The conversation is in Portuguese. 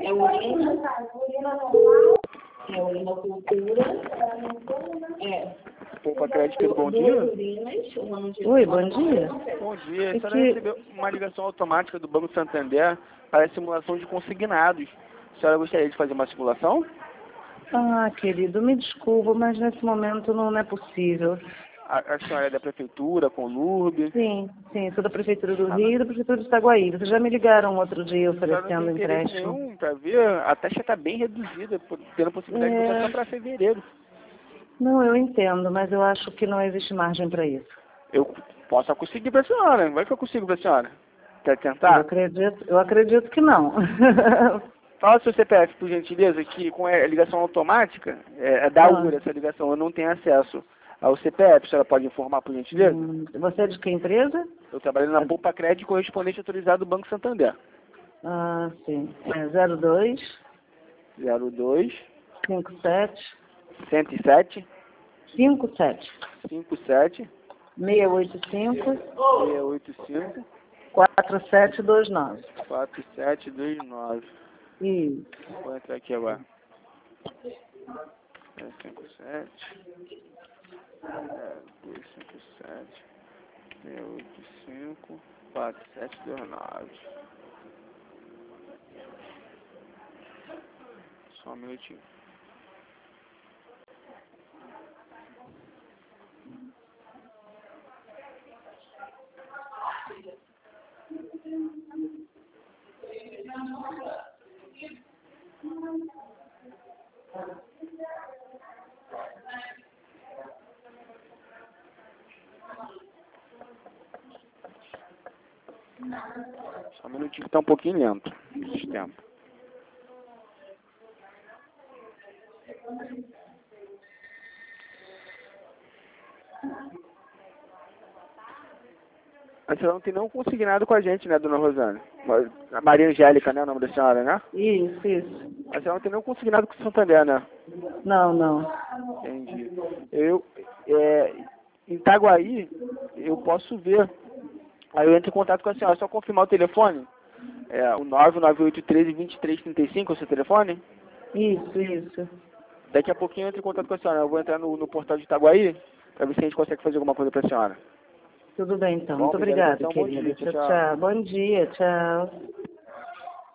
É urina cultura. Poupa Crédito, bom dia. Oi, bom dia. Bom dia. A senhora recebeu uma ligação automática do Banco Santander para a simulação de consignados. A senhora gostaria de fazer uma simulação? Ah, querido, me desculpa, mas nesse momento não é possível. A senhora é da prefeitura, com LURB? Sim, sou da Prefeitura do Rio e da Prefeitura de Itaguaí. Vocês já me ligaram outro dia A senhora não oferecendo tem interesse empréstimo. nenhum para ver? A taxa está bem reduzida, tendo a possibilidade de botar só para fevereiro. Não, eu entendo, mas eu acho que não existe margem para isso. Eu posso conseguir para a senhora. Vai que eu consigo para a senhora. Quer tentar? Eu acredito que não. Fala seu CPF, por gentileza, que com a ligação automática, é da URA essa ligação, eu não tenho acesso ao CPF. A senhora pode informar, por gentileza? Você é de que empresa? Eu trabalho na Poupa Crédito, correspondente autorizado do Banco Santander. Ah, sim. É 02 02 57 107 57 57 685 685 4729. 4729. Isso. Vou entrar aqui agora. 57 257 685 4729. Só um minutinho. Só um minutinho que tá um pouquinho lento o sistema. A senhora não tem nenhum consignado com a gente, né, dona Rosana? A Maria Angélica, né, o nome da senhora, né? Isso. A senhora não tem nenhum consignado com o Santander, né? Não. Entendi. Em Itaguaí, eu posso ver. Aí eu entro em contato com a senhora. É só confirmar o telefone. O 99813-2335 é o seu telefone? Isso. Daqui a pouquinho eu entro em contato com a senhora. Eu vou entrar no portal de Itaguaí para ver se a gente consegue fazer alguma coisa para a senhora. Tudo bem, então. Bom, muito obrigada, bom querida. dia, Tchau. Bom dia, tchau.